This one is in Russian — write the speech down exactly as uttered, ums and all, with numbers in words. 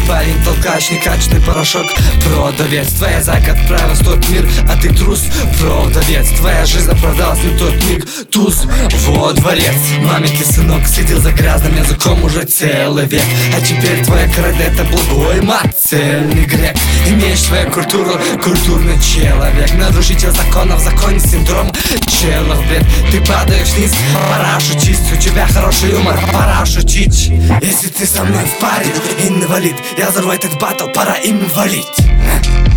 парень, толкач, некачественный порошок. Продавец, твоя зайка отправилась в тот мир, а ты трус. Продавец, твоя жизнь оправдалась не тот миг. Туз во дворец, маменький сынок сидел за грязным языком уже целый век. А теперь твоя короля это благой мат, цельный грек. Имеешь свою культуру, культурный человек. Нарушитель законов, законе синдром челов, блин. Ты падаешь вниз, пора шутить. У тебя хороший юмор, пора шутить. Если ты со мной в паре, инвалид, я взорву этот батл, пора им валить.